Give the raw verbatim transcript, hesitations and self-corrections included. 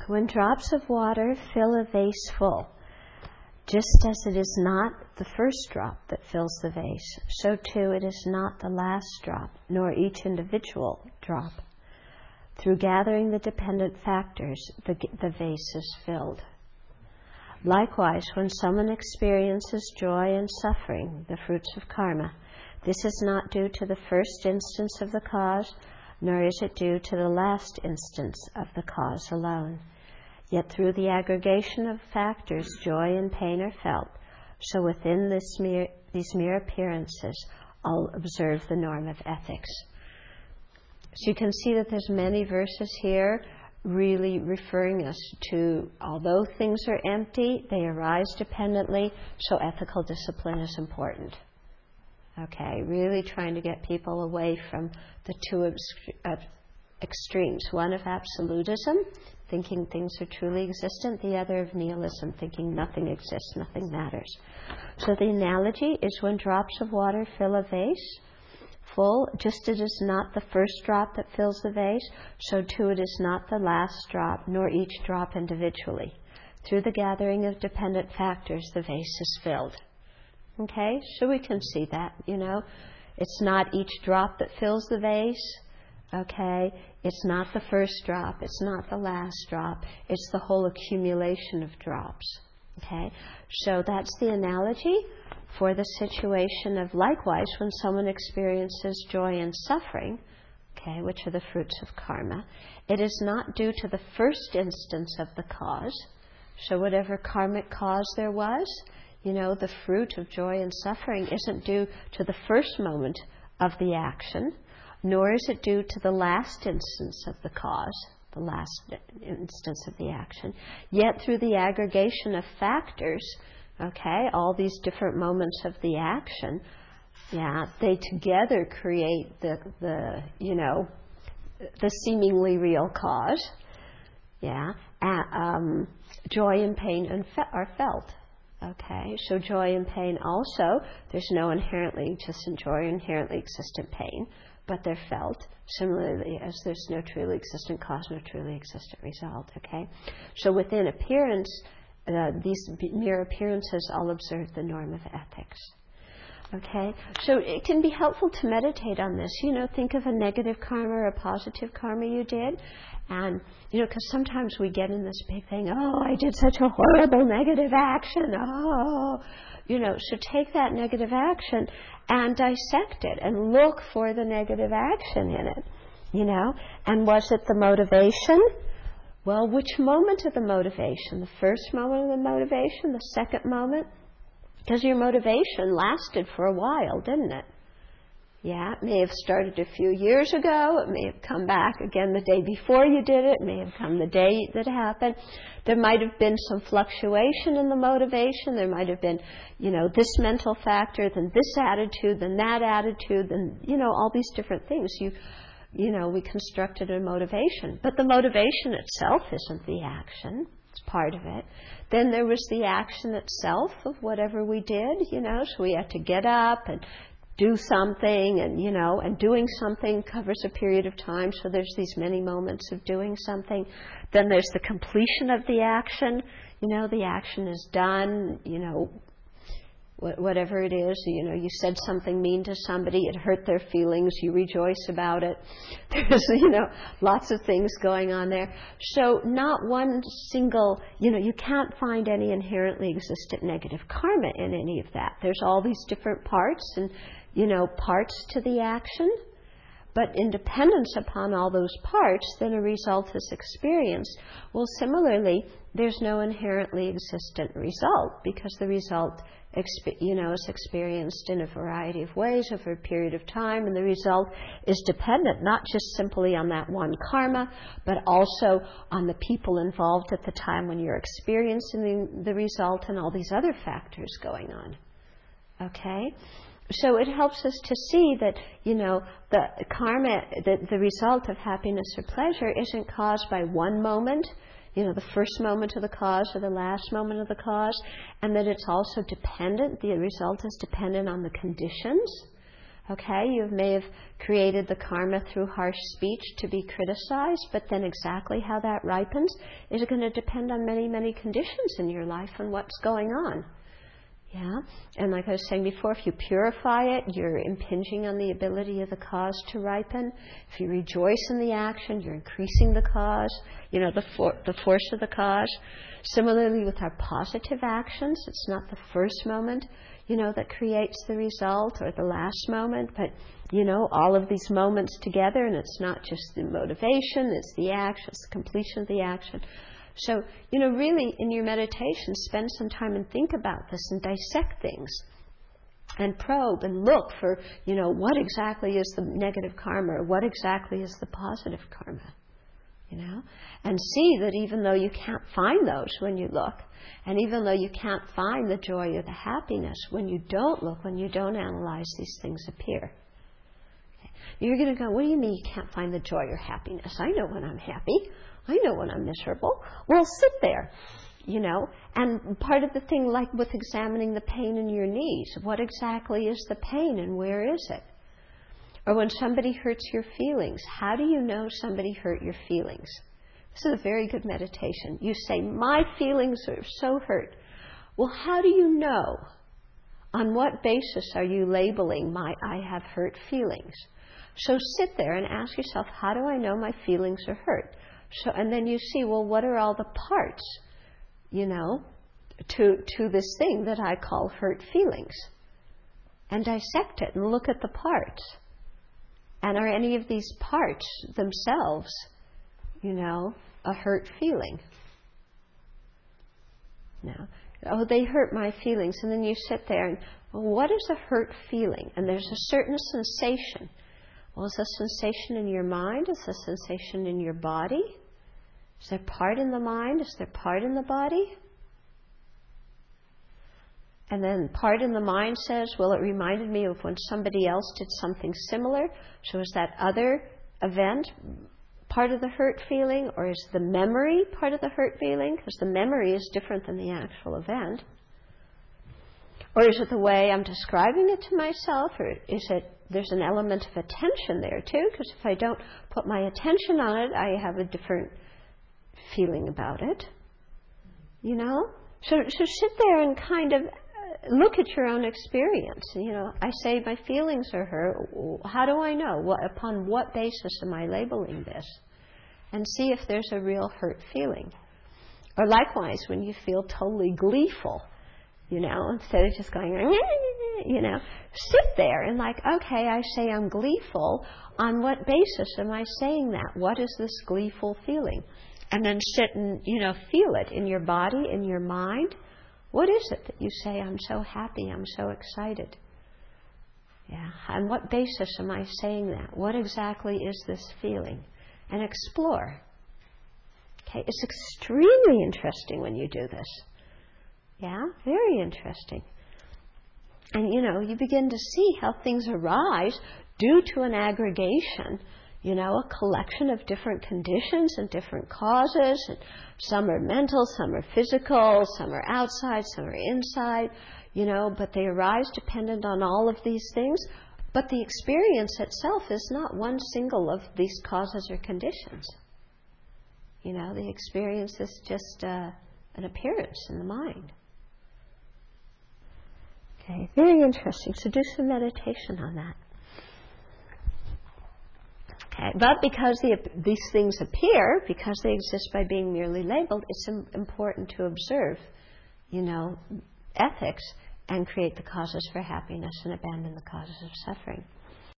when drops of water fill a vase full, just as it is not the first drop that fills the vase, so too it is not the last drop, nor each individual drop. Through gathering the dependent factors, the, the vase is filled. Likewise, when someone experiences joy and suffering, the fruits of karma, this is not due to the first instance of the cause, nor is it due to the last instance of the cause alone. Yet through the aggregation of factors, joy and pain are felt. So within this mere, these mere appearances, all observe the norm of ethics. So you can see that there's many verses here really referring us to, although things are empty, they arise dependently, so ethical discipline is important. Okay, really trying to get people away from the two ex- extremes. One of absolutism, thinking things are truly existent, the other of nihilism, thinking nothing exists, nothing matters. So the analogy is when drops of water fill a vase full, just as it is not the first drop that fills the vase, so too it is not the last drop, nor each drop individually. Through the gathering of dependent factors, the vase is filled. Okay, so we can see that, you know. It's not each drop that fills the vase, okay. It's not the first drop, it's not the last drop, it's the whole accumulation of drops, okay. So that's the analogy for the situation of, likewise, when someone experiences joy and suffering, okay, which are the fruits of karma, it is not due to the first instance of the cause. So whatever karmic cause there was, you know, the fruit of joy and suffering isn't due to the first moment of the action, nor is it due to the last instance of the cause, the last instance of the action. Yet through the aggregation of factors, okay, all these different moments of the action, yeah, they together create the, the you know, the seemingly real cause. Yeah, uh, um, joy and pain are felt. Okay, so joy and pain also, there's no inherently existent joy or inherently existent pain, but they're felt similarly as there's no truly existent cause, no truly existent result. Okay, so within appearance, uh, these mere appearances all observe the norm of ethics. Okay, so it can be helpful to meditate on this. You know, think of a negative karma or a positive karma you did. And, you know, because sometimes we get in this big thing, oh, I did such a horrible negative action. Oh, you know, so take that negative action and dissect it and look for the negative action in it, you know. And was it the motivation? Well, which moment of the motivation? The first moment of the motivation? The second moment? Because your motivation lasted for a while, didn't it? Yeah, it may have started a few years ago. It may have come back again the day before you did it. It may have come the day that it happened. There might have been some fluctuation in the motivation. There might have been, you know, this mental factor, then this attitude, then that attitude, then, you know, all these different things. You, you know, we constructed a motivation. But the motivation itself isn't the action. It's part of it. Then there was the action itself of whatever we did, you know, so we had to get up and do something, and, you know, and doing something covers a period of time, so there's these many moments of doing something. Then there's the completion of the action, you know, the action is done, you know, whatever it is, you know, you said something mean to somebody, it hurt their feelings, you rejoice about it. There's, you know, lots of things going on there. So not one single, you know, you can't find any inherently existent negative karma in any of that. There's all these different parts and, you know, parts to the action. But in dependence upon all those parts, then a result is experienced. Well, similarly, there's no inherently existent result, because the result, you know, is experienced in a variety of ways over a period of time, and the result is dependent not just simply on that one karma, but also on the people involved at the time when you're experiencing the, the result, and all these other factors going on. Okay? So it helps us to see that, you know, the karma, the, the result of happiness or pleasure isn't caused by one moment, you know, the first moment of the cause or the last moment of the cause, and that it's also dependent, the result is dependent on the conditions, Okay, you may have created the karma through harsh speech to be criticized, but then exactly how that ripens is going to depend on many, many conditions in your life and what's going on. Yeah, and like I was saying before, if you purify it, you're impinging on the ability of the cause to ripen. If you rejoice in the action, you're increasing the cause, you know, the, for, the force of the cause. Similarly with our positive actions, it's not the first moment, you know, that creates the result or the last moment, but, you know, all of these moments together, and it's not just the motivation, it's the action, it's the completion of the action. So, you know, really in your meditation, spend some time and think about this and dissect things and probe and look for, you know, what exactly is the negative karma or what exactly is the positive karma, you know, and see that even though you can't find those when you look, and even though you can't find the joy or the happiness, when you don't look, when you don't analyze, these things appear. Okay. You're going to go, what do you mean you can't find the joy or happiness? I know when I'm happy. I know when I'm miserable. Well, sit there, you know. And part of the thing, like with examining the pain in your knees, what exactly is the pain and where is it? Or when somebody hurts your feelings, how do you know somebody hurt your feelings? This is a very good meditation. You say, my feelings are so hurt. Well, how do you know? On what basis are you labeling my I have hurt feelings? So sit there and ask yourself, how do I know my feelings are hurt? So, and then you see, well, what are all the parts, you know, to to this thing that I call hurt feelings? And dissect it and look at the parts. And are any of these parts themselves, you know, a hurt feeling? No. Oh, they hurt my feelings. And then you sit there and, well, what is a hurt feeling? And there's a certain sensation. Well, is a sensation in your mind? Is a sensation in your body? Is there part in the mind? Is there part in the body? And then part in the mind says, well, it reminded me of when somebody else did something similar. So is that other event part of the hurt feeling? Or is the memory part of the hurt feeling? Because the memory is different than the actual event. Or is it the way I'm describing it to myself? Or is it, there's an element of attention there too? Because if I don't put my attention on it, I have a different feeling about it. You know? So, so sit there and kind of look at your own experience. You know, I say my feelings are hurt. How do I know? What, upon what basis am I labeling this? And see if there's a real hurt feeling. Or likewise, when you feel totally gleeful, you know, instead of just going, you know, sit there and like, okay, I say I'm gleeful. On what basis am I saying that? What is this gleeful feeling? And then sit and, you know, feel it in your body, in your mind. What is it that you say, I'm so happy, I'm so excited? Yeah. On what basis am I saying that? What exactly is this feeling? And explore. Okay, it's extremely interesting when you do this. Yeah, very interesting. And, you know, you begin to see how things arise due to an aggregation, you know, a collection of different conditions and different causes. And some are mental, some are physical, some are outside, some are inside, you know, but they arise dependent on all of these things. But the experience itself is not one single of these causes or conditions. You know, the experience is just uh, an appearance in the mind. Okay, very interesting. So do some meditation on that. Okay, but because the, these things appear, because they exist by being merely labeled, it's im- important to observe, you know, ethics and create the causes for happiness and abandon the causes of suffering.